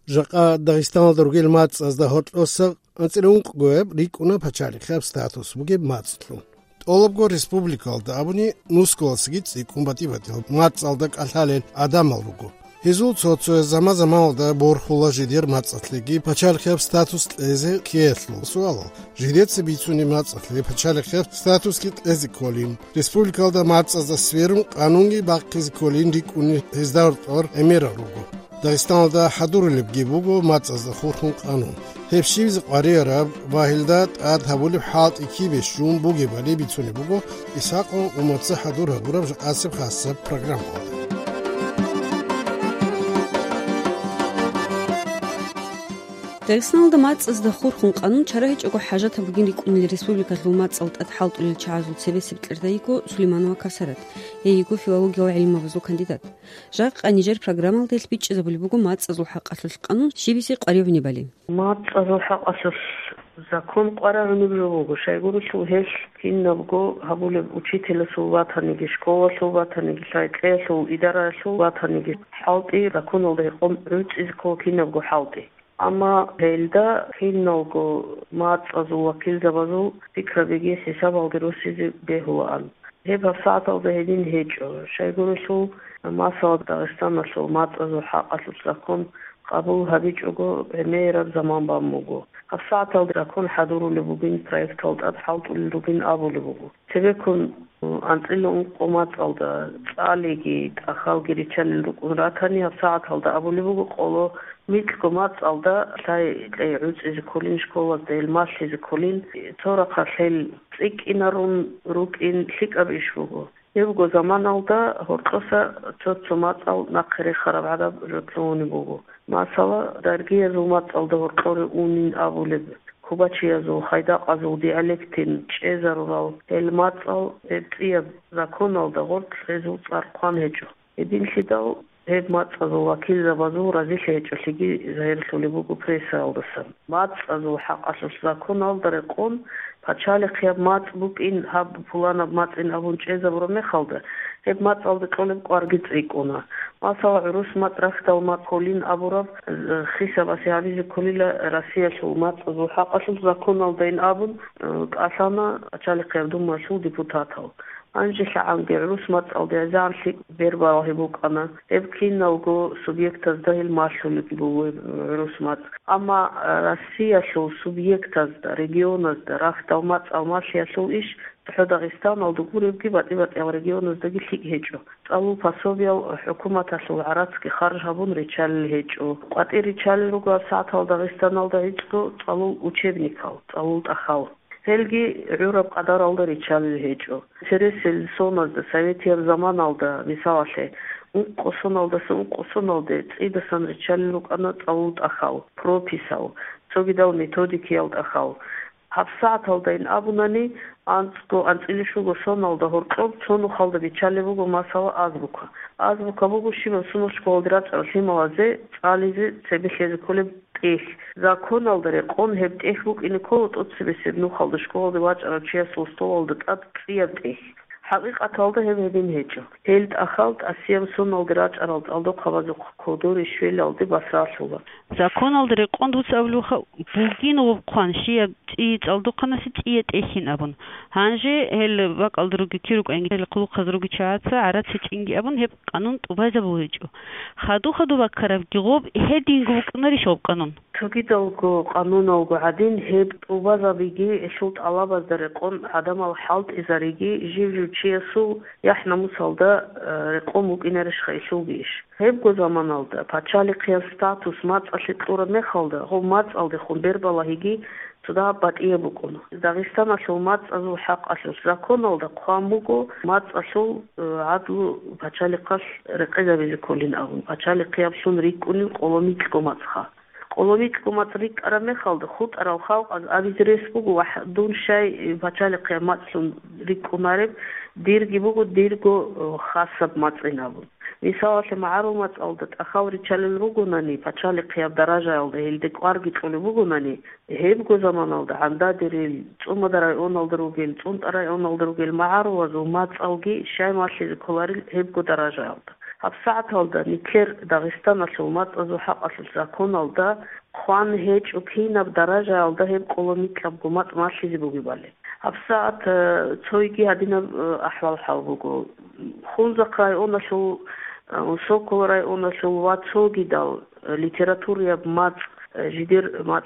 Жаqa Дагестан другил мац аз да хотлоса анцелун гуеб рикуна пачали хаб статус буге мацлу. Олобго республикалда абуни нусколсгит икумбативатил мац алдак алхалел адамалугу. Хизул цоцо замазамалда борхула жидер мацатлиги пачали хаб статус лезе киетлу. Суало. Жидец бицуни мацатли пачали хаб статус кит лезе колин. Республикалда мац аз да сверун канунги бақиз колин рикуни хиздауртор эмераругу. Дагестанда хадурилиб гибуго мацаз хурхун канун. Хепшивз qariyara vahildat ad habulib halt iki beşun bu gebali bitsuni bugo isaqo umatsa hadura burab asib khassa program oldu. Дагестаналда мацазда хурхун канун чараҳичӀаго ҳаҷата бугин рикӀунили республикала умацӀалтӀад хӀялтӀулил чаҳазул цебесибтлӀердаиго Сулейманова Касарат, яиго филологияла гӀилмавазу кандидат. Жакъа Нижер программалда ил бичӀзабули буго мацӀазул хӀякьасус канун шибиси къарибни бали. МацӀазул хӀякьасус закон къараруни буго шайгурусу хел киннабго ҳабулеб учителасу ватаниги школасу ватаниги лайтлесу идарасу ватаниги хӀалтӀи законалда иқом рӯцӀизко киннабго хӀалтӀи. Ама хелда хиннолго мацазу вакилзабазу фикрабиги хисабалги русизи бехуан. Хеб сааталда хедин хеҷо. Шайгурусу масал Дагестанасу мацазу хақасу закон қабул ҳабиҷуго эмераб заман бамуго. Саатал закон ҳадурули бугин проекталдад ҳалтули бугин абули буго. Себекун анцилун қомацалда цалиги тахалги ричалил рукунратани сааталда абули буго қоло Митлко мацалда лай рӯцӀизи кулин школазда илмаслизи кулин цора қаслел цӀикӀинарун рукӀин ликӀабиш буго. Ебго заманалда ҳурқаса цоцо мацал нақири харабъадаб жутлуни буго. Масала даргиязу мацалда ҳурқори унин абулеб. Кубачиязу хайдақазу диалектин чӀезарурал ел мацал цӀияб законалда ҳурқ лезу цӀарқан ҳеҷо. Эдинлидал Хеб мацазу вакилзабазу разилхеҷолиги заҳирлули бугу пресса алдасан. Мацазу ҳақасус закон алдареқон пачали қияб мац букин ҳаб пуланаб мацин абун чӀезабура мехалда. Хеб мац алдиқолиб қварги цӀикӀуна. Масала ӯрус мац рафтал мац колин абураб хисабаси ҳабизи колила Россиялу мацазу ҳақасус закон алдаин абун кӀасана пачали қияб думасу депутатал. Анжи лаанги ӯрус мацалда язанли бербаҳи букана. Еб кинналго субъектазда ил маслулиги буго ӯрус мац. Ама Россиялу субъектазда регионазда рафтал мацал маслиялу иш тӯҳо Дагестан алдугуребги батибатъяв регионаздаги лик ҳеҷо. ЦӀалул пособиял ҳукуматалу аратски харж ҳабун ричалил ҳеҷо. ҚватӀи ричалилуго саатал Дагестаналда ҳеҷго цӀалул учебникал, цӀалул тӀахал. Хелги ӯраб қадаралда ричалил ҳеҷо. Сересил соназда советияв заманалда мисаласе унқосоналдаса унқосоналде цӀидасан ричалилу кӀана цӀалул тӀахал, прописал, цогидал методикиял тӀахал. ҳафсааталда ин абунани анцӀилишуго соналда ҳурқоб цону халда бичалибуго масала азбука. Азбука буго шиба суну школади рацӀарал ҳималазе цӀализи цебихези колеб тӀех. Законалда реқон ҳеб тӀех букини коло тӀоцебесеб ну халда школади ваҷӀарал чиясул столалда тӀад цӀияб тӀех. ҳақиқаталда ҳеб ҳедин ҳеҷо. Ҳел тӀахал тӀасиям соналди рачӀарал цӀалдо қавази кодори швелалди басраалуга. Законалда реқон дуцӀавлуха бугин вобқан шия цӀии цӀалдоқанаси цӀия тӀехин абун. Ҳанже ҳел бакӀалдируги кирукӀанги ҳел қулуқазруги чаъаца аратси чӀинги абун ҳеб қанун тӀубайзабу ҳеҷо. Хаду баккаравги ғоб ҳединго букӀнари шоб қанун. Тугидалго қануналго ҳадин ҳеб тӀубазабиги эшулт алабазда реқон ҳадамал ҳалт изариги живжу чиясу яҳнамусалда реқон букӀинаришха ишулгииш. Ҳебго заманалда пачали қияс статус мацӀали тӀура мехалда ҳо мацӀалди хун бербалаҳиги туда батъия букӀуна. Дагестаналу мацӀазу хӀякьасус законалда қван буго мацӀалу гӀадлу пачали қас реқезабизи колин абун. Пачали қиябсун рикӀунин қоломитлго мацӀха. Қоломитлго мац рикӀара мехалда хутӀарал халқ аз абизрес буго дун шай пачали қияб мацӀлун рикӀунареб дирги буго дирго хасаб мацӀин абун. Мисаласе маъару мацӀалда тӀахал ричалил бугунани пачали қияб даражаалда ҳелде кӀварги цӀули бугунани ҳебго заманалда гӀандадирил цӀумада районалда ругел цӀунтӀа районалда ругел маъарувазу мацӀалги шай маслизи коларил ҳебго даражаалда. აბსაათალდა ნიქერ დაღესტანაშო მაწაზო ჰაყაშო საკონალდა ხვან ჰეჭ უქინაბ დარაჟალდა ჰებ ყოლომიკაბ გომატ მასიზი ბუგიბალე აბსაათ ცოიგი ადინა აჰვალ ჰალბუგო ხუნზაყაი ონაშო სოკოლრაი ონაშო ვაცოგი და ლიტერატურია მაწ ჟიდერ მაწ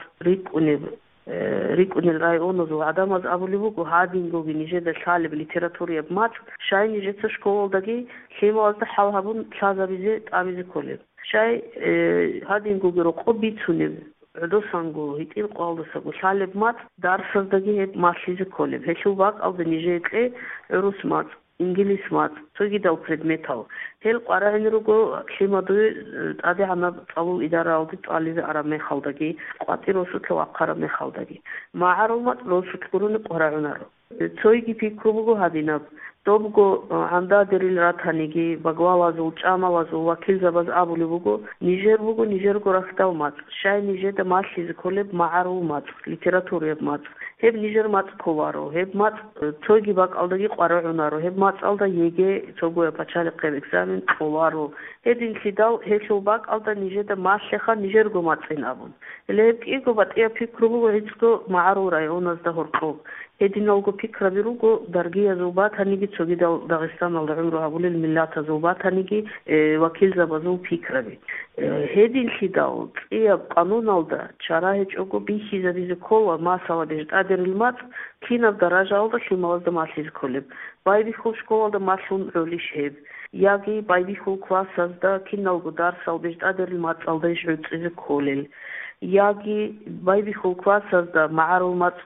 რიკუნელ რაიონოზო ადამაზ აბულიბუგო ჰადინგოგი ნიჟედა შალებ ლიტერატურია მაწ შაინი ჟეცა შკოლდაგი ხემალდა ჰალჰაბუნ ჩაზაბიზე ტამიზე კოლებ შაი ჰადინგოგი რო ყობიცუნებ დოსანგო იტილ ყალდასაგო შალებ მაწ დარსაზდაგი მასლიზე კოლებ ჰეშუბაკ ალდა ნიჟეკე რუს მაწ ინგლის მაწ ცოგი და პრედმეტალ ჰელ ყარაენრუგო ქიმადუ ტადე ანა წავულ იდარაალდი ტალიზე არა მეხალდაგი ყვატიროსუ თო აყარა მეხალდაგი მაარუმატ როსუ თკურუნი ყარაენარო ცოიგი ფიქრობუგო ჰადინაბ დობგო анда დერილ რათანიგი ბაგვალაზუ ჭამალაზუ ვაქილზაბაზ აბულიბუგო ნიჟერგო რახტავ მაწ შაი ნიჟე და მასლიზე კოლებ მაარუ მაწ ლიტერატურია მაწ ჰებ ნიჟერ მაწ ქოვარო ჰებ მაწ ცოიგი ბაკალდაგი ყარაენარო ჰებ მაწალდა იეგე ცოგოა პაჩალი ყებ ეგზამენ ყოვარო ედინში და ჰეშო ბაკალდა ნიჟე და მასლეხა ნიჟერგო მაწინაბუნ ელეპკი გობატია ფიქრობუგო ეცგო მაარუ რაიონას და ჰორყო ედინალგო ფიქრები როგო დარგია ზუბათანიგი ცოგი და დაღესტანალდა უმრო აბულელ მილათა ზუბათანიგი ვაქილზაბაზო ფიქრები ედინში და ყია ყანონალდა ჩარაეჭოგო ბიხიზაძე ქოლა მასალადე ტადერილმაც ქინავ და რაჟალდა შიმალდა მასის ქოლებ ბაიდი ხულ შკოლადა მასუნ როლიშებ იაგი ბაიდი ხულ კლასას და ქინავგო დარსალდა ტადერილმაც ალდა შეწიზე ქოლელ იაგი ბაიდი ხულ კლასას და მაარუმაც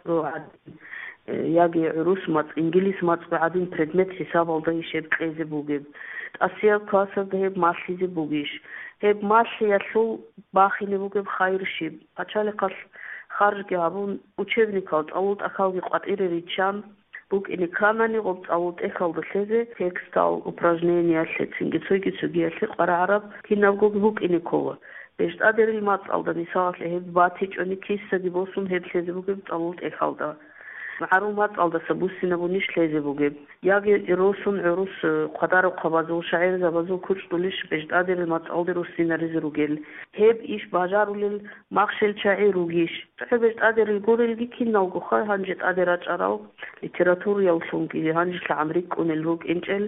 იაგი რუსმაც ინგლისმაც ადინ პრედმეტ ჰესაბალდა იშებ ყეზე ბუგებ ასია კლასას და ჰებ მასლიზე ბუგიშ ჰებ მასლია სულ ბახინე ბუგებ ხაირში პაჩალე ხალ ხარჯი აბუნ უჩევნიკალ წაულ ახალგი ყვატირერი ჩამ ბუკინი ქანანი ყობ წაულ ეხალდა შეზე ტექსტალ უპражнения შეცინგი ცოიგიცოგი ასე ყარა არაბ ქინავგო ბუკინი ქოვა ბეშტადერილ მაწალდა მისალე ჰებ ბათიჭონი ქისადი ბოსუნ ჰებ შეზე ბუგებ წაულ ეხალდა معرومات على سبوسنا بونيش لازم بوجب ياجي روسون عروس قدر قبضو شاعر زبازو كوش دولش بجد قادر المات على روسنا رزروجل هب إيش باجارولل مخشل شاعر روجيش بجد قادر الجورل جيكين نوجو خا هنجت قادر أجراو ليتراتور يوسونجي هنجت لعمريك كون الروج إنجل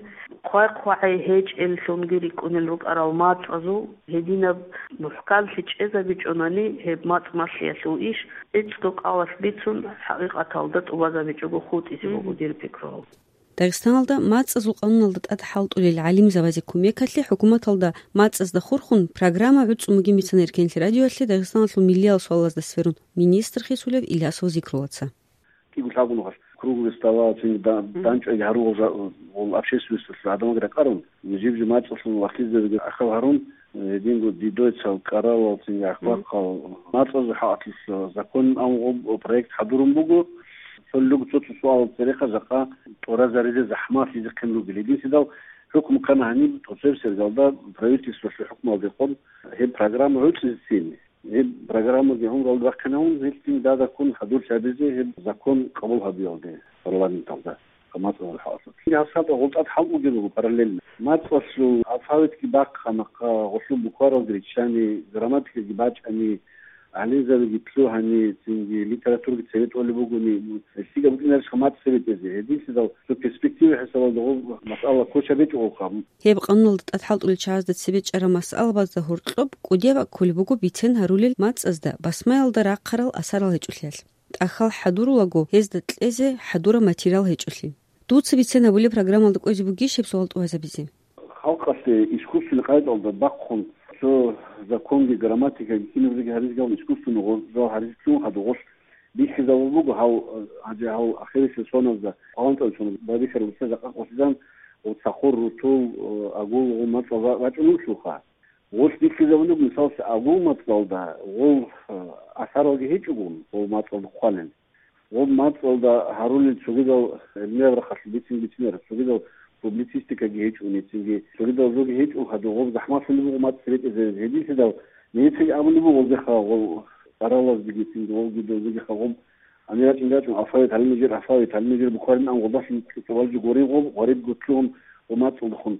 قاي هيج السونجي كون الروج أراومات أزو هدينا محكال فيش إذا بيجوناني هب مات ماشية سو إيش إجتوك أواس بيتون حقيقة تالدت وبازابيجو خوت إسمه مدير فكره. داغستاندا ماц قانونالда тадхалтулил алим завазикум якатли حكومаталда мац дახурхун программа үцмуги мицан эркенли радиоалли Дагестанлу миллиал суаллазда сферун министр хисулев Илясов зикрулаца. Кибулхабунугас круглый стола данчо гару ол общественность адамагра карун жибжи мацлын вахтизде ахал харун динго дидойцал карал цинга ахвакал мацлы хатис закон ам проект хадурум бугу فلوق صوت سؤال طريقة زقا ورزارة زحمة في ذكر الوجلدين سداو حكم كان هني تصير سرقالدا بريتيس في حكم الدقون هي برنامج روتين هي برنامج يهم قال وقتناهم زيتين دا كون حضور شابزي هي زكون قبول هبيوده برلمان تلدا كما تقول الحاصل في حساب غلطات حقوق جنوب بارلل ما توصلوا عفاوت كي باق خنقا غسل بكار وغريتشاني جراماتيك كي باج اني علي زاوي بلو هني تنجي ليتراتور بتسويت ولا بوجوني السيجا بقينا شمات سويت زي هذه سيدا سو برسبكتيف حساب ده مسألة كوشة بيت وقام هي بقانون تتحط الشاز تسبيت أرى مسألة بس ظهور طلب قديا كل بوجو بيتين هرول ماتس أزدا بس ما يلدر قرال أثر الهجوسيال أخال حضور لجو هزدت إزه حضور ماتيريال هجوسين دوت بيتين هقولي برنامج لك أجيب جيش بسؤال وهذا بيزين خلقة إسكوس في القاعدة أو ببقهم شو закон ди грамматика киновиги харизгал искусствено го харизгал хадогош бихиза богу хау хау ахирис сонозда антонсон бадихер усаза қосидан отсахор рутул агул матва вачну шуха гос бихиза богу мисал агул матвалда гол асароги хечугун ол матвал хвален ол матвалда харулин сугидал невр хасбитин сугидал публицистика геч унитинги соридал зоги геч у хадогов захмат филму мат свет из хедис да нейти амлибу голдеха гол каралаз дигитинги ол гидо зоги хагом амират ингат афай талмижир бухарин ан голдаш китабалжи горин гол гориб гутлун умат улхун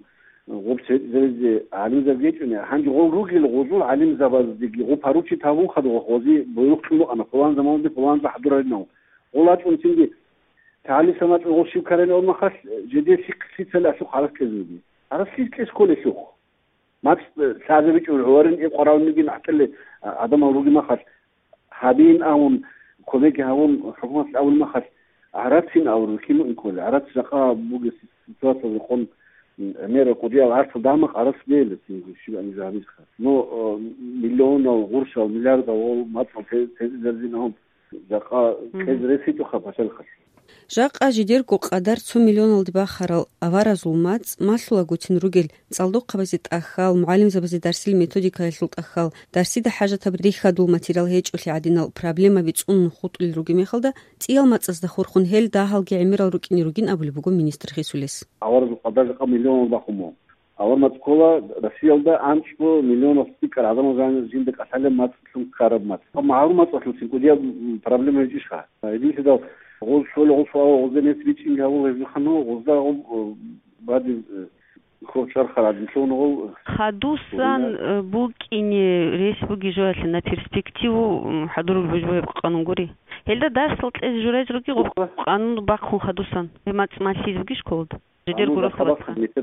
غوبسي علم زبيتنا هنجي غوروجي الغزول علم زبازدي غوباروتشي تابو خدو غوزي بيوقتلو أنا فلان زمان دي فلان بحضر لنا غولات ونتيجي تعالي سمات غوشي كارين أول ما خاص جديد سيك سلا سوق على كذبي على سيك كل سوق ما سازبيش والعوارين يقراون نجي نحكي عدم غوروجي ما خاص هابين أون كوليجي هون حكومة الأول ما خاص عرفتين أو ركينو إنكول عرفت زقا بوجس سواسة يكون أمير قضية عارف دامك عرف ليه شو يعني زعبيس خاص نو مليون أو غرشة أو مليار أو ما تفهم تزرزينهم زقا كذرسيتو خباشل خاص Жаqa жидерку qaдар 2 миллион алдиба харал авара зулмац масла гутин ругел цалду qabazit ахал муалим забази дарсил методика илут ахал дарсида хажа табриха дул материал хечули адинал проблема вицун хутул руги мехалда циял мацаз да хурхун хел да халги эмирал рукини ругин абулбуго министр хисулес авара зул qaдар миллион бахумо авара мацкола дарсилда анчбо миллион стикер адам зан зинде касале мацлун караб мац маалум мацлун синкудия проблема ежиша идисда غول شو غول زين سويتشينج هو يخنو غوزا بعد خو شر خرج شو نو خدوسان بوكيني ريسبوغي جوالنا перспективу حضور الوجوه قانونغوري هل درس الجوراج روكي قانون باخو خدوسان ما تسمعيش شكول جدير غور خلاص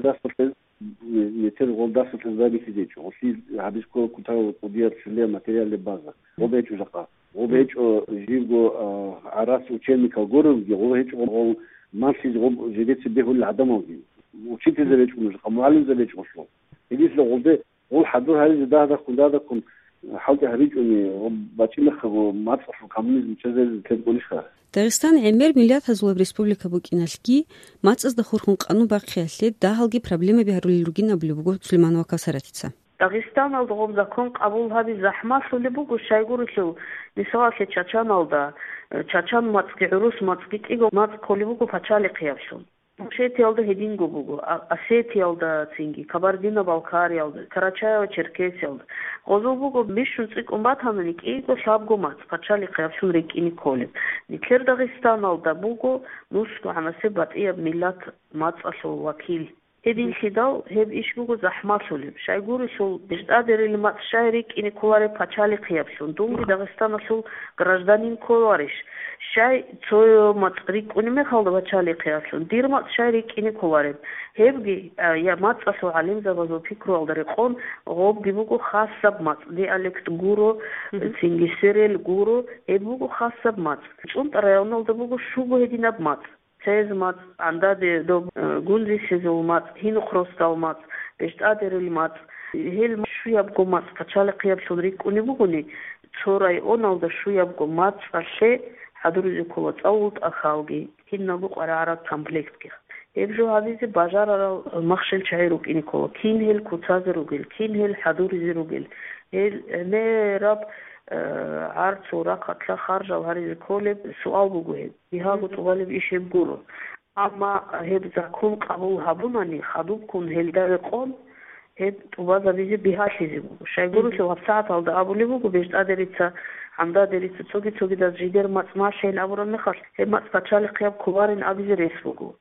متر غول درس الزابي كيديش وفي حديثكو كنت ودير شليه ماتيريال لبازا وبيتو زقا وبيج جيبو عراس وشيميكا غورو غوهيج غو ماشي غو جديت به العدمو وشيت زليش مش معلم زليش وشلو يجيس لو غول غول حضور هذه ده كون حاولت هريجوني باتي مخو ما تصفوا كومونيزم تشزل تقولش Дагестан эмер миллиард хазулаб республика букиналки мацаз да хурхун канун бақиялли да халги проблема биҳарули ругина блубуго Сулейманова Кавсаратица Дагестан алгом закон қабул хаби захма сулибуго шайгуру мисала чачаналда чачан мацки урус мацки киго мац колибуго пачали қиявшун Шетиалда хединго бугу, Осетиалда цинги, Кабардино-Балкариалда, Карачаево-Черкесиалда. Гозу бугу бишун цик умбатанани киго шабгумац, пачали қиявшун рекини колиб. Никер Дагестаналда бугу, нуску амасе батия миллат мац асу вакил. Эдин хидал хеб ишбугу захмасулиб. Шайгуру сул беждадерили мац шайрик ини куларе пачали қиявшун. Думги Дагестана сул гражданин кулариш. Шай цою мацрик униме халда бачали қияслун дир мац шайрик ини куларем хебги я мац асу алим забазу фикру алдари қон гоб гибугу хасаб мац диалект гуру цингисерел гуру хебугу хасаб мац чунт районалда бугу шубу хединаб мац цез мац андаде до гунзи сезул мац хину хростал мац бештадерил мац хел шуябгу мац бачали қияслун рик унибугуни цорай оналда шуябгу мац аше حضور كولا تاولت أخالجي كنا بقرارة كمبلكت كه يبجو هذه بجارة مخشل شعيروك إني كولا كين هل كتاز روجل كين هل حضور زروجل هل نراب عرض صورة قتلا خارجة وهذه كولب سؤال بقول بها بتغلب إيش بقوله أما هب زكون قبول هبوناني خدوب كون هل ده قول هب تبغى بيجي بها شيء شايقولوا شو هبسات على ده أبولي بقول بيجت أدريتها عمدا دريت цоги да жидер мацмашел абурон мехаш хемац пачали қияб куварин абизи ресбугу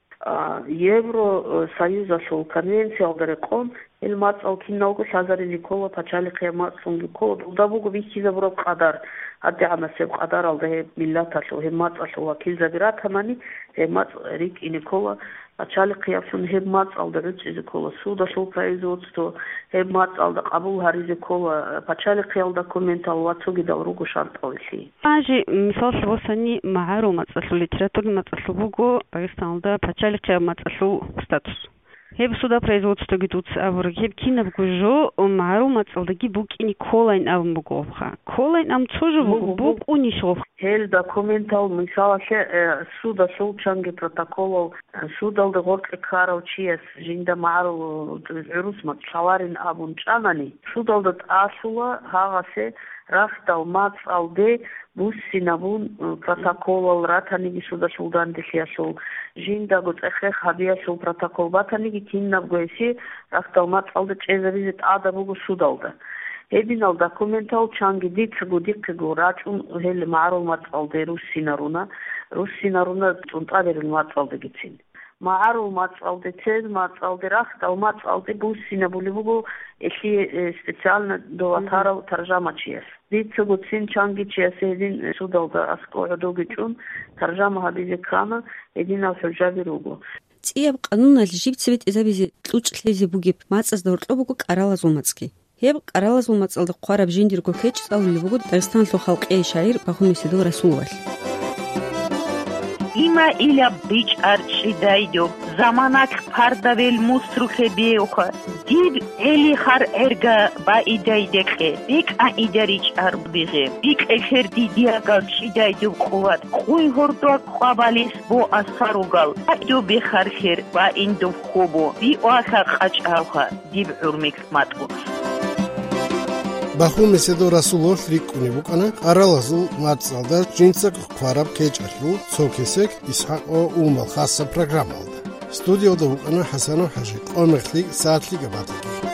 евро союза сол конвенция алдаре қон ил мац алкинналгу шазари ликова пачали қияб мацунги ко дабугу вихиза бураб қадар адди амасеб қадар алда миллат алу хемац алу вакил забират хамани хемац рик иникова пачали қиябшун хемац алда ручизи кола суда сол производство хемац алда қабул харизи кола пачали қиял документ алва цоги дал ругу шантависи ажи мисал швосани маару мацалу литературни мацалу бугу Дагестаналда пачали қиял мацалу статус хеб суда производство гитуц авр хеб кинаб гужо маару мацалдаги бук ини колайн авм бугоха колайн ам цожу бук унишов хел документал мисалаше суда солчанги протоколов судалды горке караучиес жинда маару русмат шаварин абун чанани судалды асула хагасе рафтал мац алде буссинабун протокол ратаниги суда сулдан дихиасул жинда гуц эхе хабиасул протокол батаниги киннаб гуеси рафтал мац алде чезавизит адабугу судалда эбинал документал чанги дицгу дикгу рачун хел маалумат алде руссинаруна цунтадерил мац алде гицин მაარო მაწავდე ცედ მაწავდე რახტა მაწავდე ბუსინა ბულიბუგო ეხი სპეციალна доватара таржамачиес дицогу цин чангичиес един судалда аскоодогичун таржама хабизе кама един алфержабируго წიებ ყანუნალ ჟიბცებით ეზაბიზე ტუჭლეზე ბუგებ მაწას და ორტლობუგო ყარალაზულმაცკი ჰებ ყარალაზულმაცალდა ყვარაბ ჟინდირგო ქეჭ წავლი ბუგო დაგესტან ლო ხალყი შაիր ბახუმისე დო რასულვალ Има иля бич арчи дайдо заманак пардавел муструхебеоха дид эли хар эрга ба идайдеке бик а идарич арбиге бик эхерди диагал шидайдо қуват хуй хордо қабалис бо асаругал айдо бехархер ба индо хобо би оха қачауха диб урмик матбу ბახუმისე დო რასულოშ რიკუნი ბუკანა ყარალაზულ მაწალდა ჯინცაკ ყვარაბ ქეჭერლუ ცოკესეკ ისჰაყო უმალ ხასა პროგრამალდა სტუდიო და უკანა ჰასანო ჰაჟი ყომეხლი საათლი გაბატი